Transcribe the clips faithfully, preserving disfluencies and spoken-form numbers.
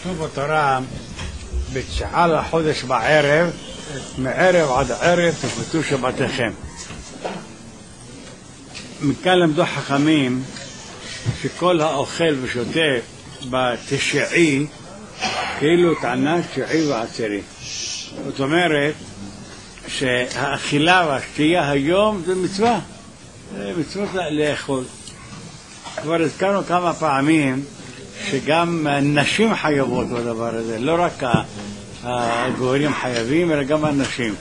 כתוב בתורה, בתשעה לחודש בערב, מערב עד ערב תשבתו שבתיכם. מכאן למדו חכמים שכל האוכל ושותה בתשעי כאילו טענה תשיעי ועשירי. זאת אומרת שהאכילה והשתייה היום זה מצווה, זה מצוות לאכול. כבר הזכרנו כמה פעמים שגם נשים חייבות בדבר הזה, לא רק הגברים חייבים אלא גם הנשים.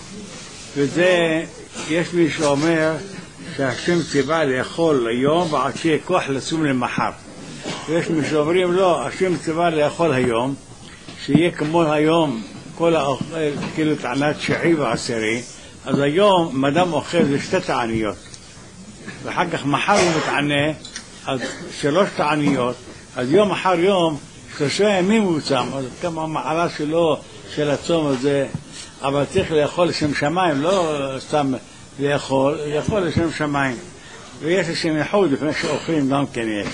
וזה, יש מי שאומר שהשם ציווה לאכול היום ועד שיהיה כוח לצום למחר. ויש מי שאומרים לא, השם ציווה לאכול היום, שיהיה כמו היום כל האוכל, כאילו טענת תשיעי ועשירי, אז היום אדם אוכל זה שתי תעניות. ואחר כך מחר הוא מתענה, אז שלוש תעניות, אז יום אחר יום, שלושה ימים הוא צם, אז כמה המעלה שלו, של הצום הזה, אבל צריך לאכול לשם שמיים, לא סתם לאכול, לאכול לשם שמיים. ויש לשם ייחוד לפני שאוכלים גם כן יש.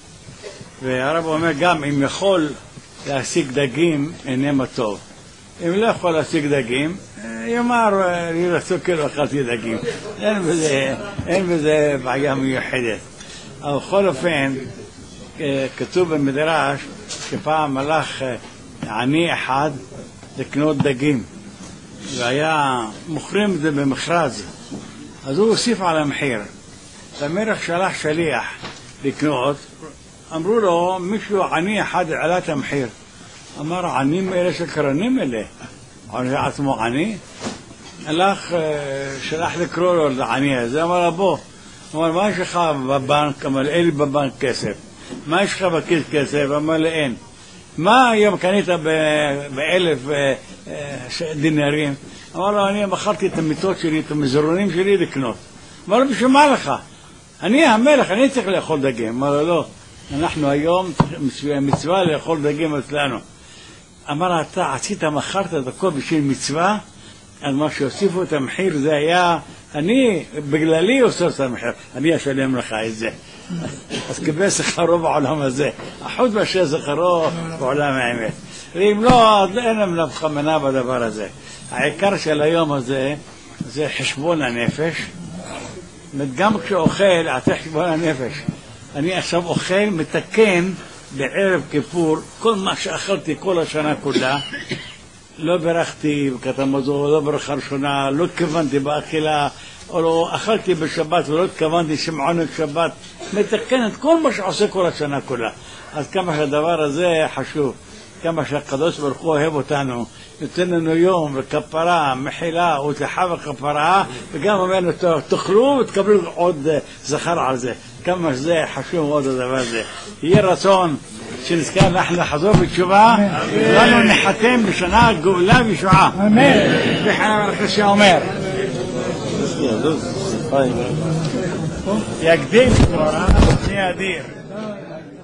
והרב אומר גם, אם יכול להשיג דגים, אינמה טוב. אם לא יכול להשיג דגים, יאמר, אני רצו כאילו אכלתי דגים. אין בזה, אין בזה בעיה מיוחדת. אבל בכל אופן, כתוב במדרש שפעם הלך עני אחד לקנות דגים והיה מוכרים את זה במכרז, אז הוא הוסיף על המחיר. המלך שלח שליח לקנות, אמרו לו מישהו עני אחד העלה את המחיר. אמר ענים אלה שקרנים אלה, עצמו עני. הלך שלח לקרוא לו לעני הזה, אמר לו בוא, אמר מה יש לך בבנק? אמר אין לי בבנק כסף. מה יש לך בכיס כסף? אמר לי אין. מה היום קנית באלף דינרים? אמר לו אני מכרתי את המיטות שלי, את המזרונים שלי לקנות. אמר לו בשביל מה לך? אני המלך, אני צריך לאכול דגים. אמר לו לא, אנחנו היום מצווה לאכול דגים אצלנו. אמר אתה עשית, מכרת את הכל בשביל מצווה? אז מה שהוסיפו את המחיר זה היה, אני בגללי עושה את המחיר, אני אשלם לך את זה. אז קיבל שכרו בעולם הזה, החוץ מאשר שכרו בעולם האמת. ואם לא, אז אין להם נפח מנה בדבר הזה. העיקר של היום הזה זה חשבון הנפש. גם כשאוכל, עשה חשבון הנפש. אני עכשיו אוכל, מתקן בערב כיפור כל מה שאכלתי כל השנה כולה. לא ברכתי בקטע מזור, לא ברכה ראשונה, לא התכוונתי באכילה, או לא אכלתי בשבת ולא התכוונתי שמעונג שבת. מתקן את כל מה שעושה כל השנה כולה. אז כמה שהדבר הזה חשוב, כמה שהקדוש ברוך הוא אוהב אותנו, נותן לנו יום וכפרה, מחילה ותחה וכפרה, וגם אומר לנו תאכלו ותקבלו עוד זכר על זה. כמה שזה חשוב מאוד הדבר הזה. יהיה רצון שנזכר אנחנו לחזור בתשובה, לנו נחתם בשנה גאולה וישועה. אמן. וחנן מלכה שאומר יגדיל תורה, יהיה אדיר.